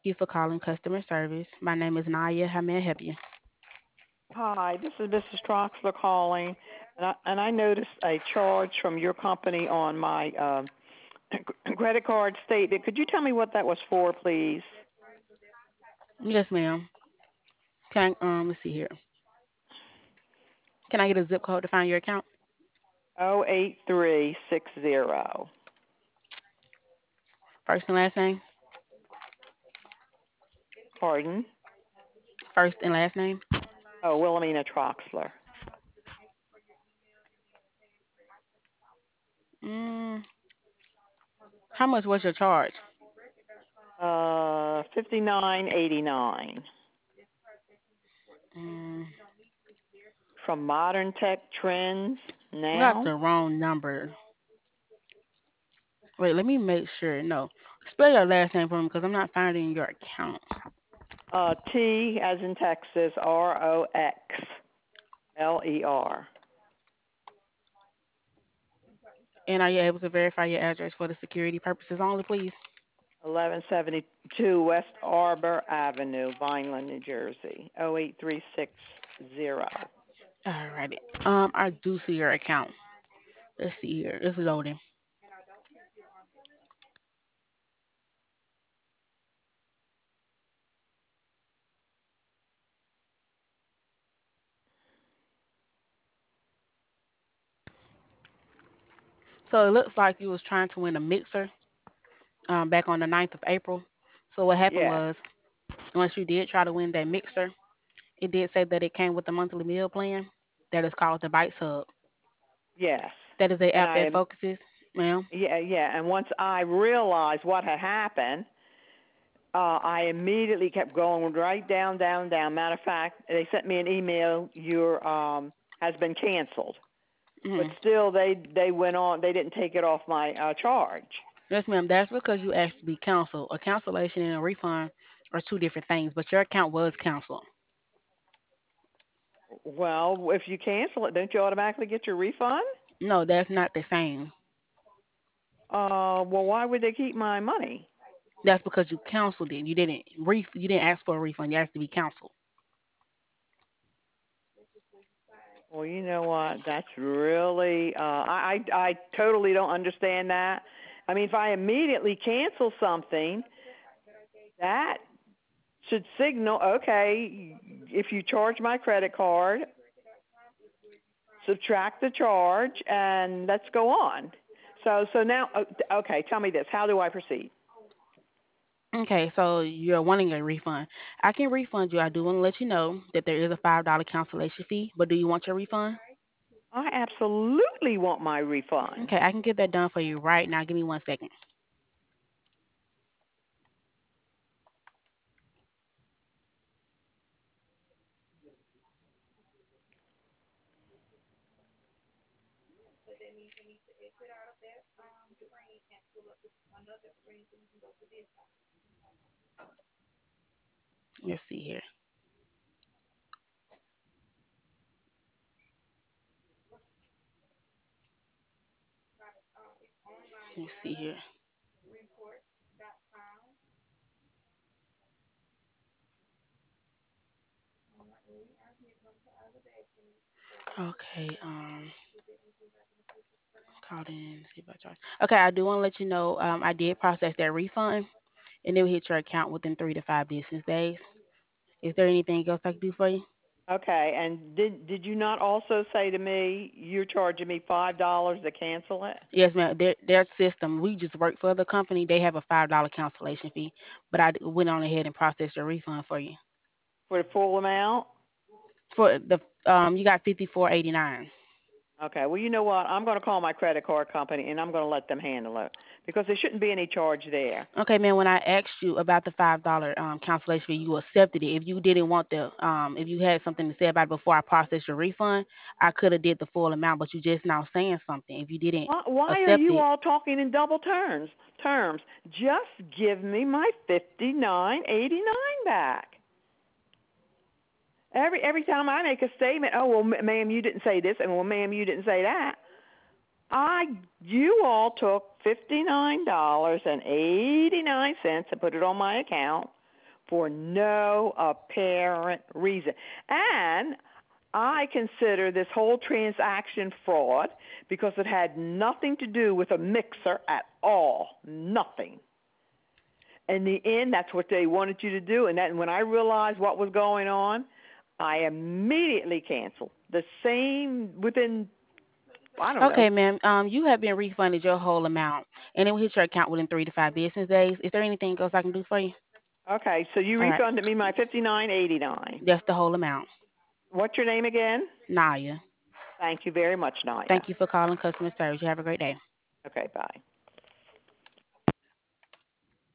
Thank you for calling customer service. My name is Naya. How may I help you? Hi, this is Mrs. Troxler calling, and I noticed a charge from your company on my credit card statement. Could you tell me what that was for, please? Yes, ma'am. Let's see here. Can I get a zip code to find your account? 08360. First and last name? Pardon? First and last name? Oh, Wilhelmina Troxler. Mm, how much was your charge? 5989 Mm, from Modern Tech Trends we got now. the wrong number. Wait, let me make sure. No. Spell your last name for me because I'm not finding your account. T as in Texas, Roxler. And are you able to verify your address for the security purposes only, please? 1172 West Arbor Avenue, Vineland, New Jersey, 08360. Alrighty. I do see your account. Let's see here. It's loading. So it looks like you was trying to win a mixer back on the 9th of April. So what happened Yes, was, once you did try to win that mixer, it did say that it came with a monthly meal plan that is called the Bites Hub. yes. That is a And app that focuses, ma'am. yeah, and once I realized what had happened, I immediately kept going right down, down, down. Matter of fact, they sent me an email. Your has been canceled, but Hmm. still, they went on. They didn't take it off my charge. Yes, ma'am. That's because you asked to be canceled. A cancellation and a refund are two different things, but your account was canceled. Well, if you cancel it, don't you automatically get your refund? No, that's not the same. Well, why would they keep my money? That's because you canceled it. You didn't ask for a refund. You asked to be canceled. Well, you know what? That's really I totally don't understand that. I mean, if I immediately cancel something, that should signal, okay, if you charge my credit card, subtract the charge and let's go on. So now okay, tell me this. How do I proceed? Okay, so you're wanting a refund. I can refund you. I do want to let you know that there is a $5 cancellation fee, but do you want your refund? I absolutely want my refund. Okay, I can get that done for you right now. Give me 1 second. Let's see here. Let's see here. Okay, called in. See if I charge. Okay, I do want to let you know. I did process that refund, and it will hit your account within 3 to 5 business days. Is there anything else I can do for you? Okay, and did you not also say to me you're charging me $5 to cancel it Yes, ma'am. Their system. We just work for the company. They have a $5 cancellation fee, but went on ahead and processed your refund for you. for the full amount? For the you got 54.89. Okay, well, you know what? I'm going to call my credit card company and I'm going to let them handle it because there shouldn't be any charge there. Okay, man. When I asked you about the $5 cancellation fee, you accepted it. If you didn't want if you had something to say about it before I processed your refund, I could have did the full amount. But you just now saying something. If you didn't Why are accept you it, all talking in double terms? Terms. Just give me my 59.89 back. Every time I make a statement, oh well, ma'am, you didn't say this, and well, ma'am, you didn't say that. I you all took $59.89 and put it on my account, for no apparent reason. And I consider this whole transaction fraud because it had nothing to do with a mixer at all. Nothing. In the end, that's what they wanted you to do. And then when I realized what was going on, I immediately canceled. The same within, I don't know. Okay, ma'am. You have been refunded your whole amount, and it will hit your account within 3 to 5 business days. Is there anything else I can do for you? Okay, so you All right, refunded me my $59.89. that's the whole amount. What's your name again? Naya. Thank you very much, Naya. Thank you for calling customer service. You have a great day. Okay, bye.